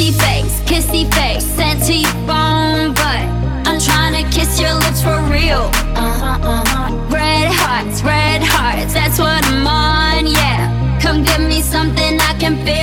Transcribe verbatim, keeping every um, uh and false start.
Kissy face, kissy face, sent to your phone, but I'm trying to kiss your lips for real. Uh-huh, uh-huh. Red hearts, red hearts, that's what I'm on, yeah. Come give me something I can feel.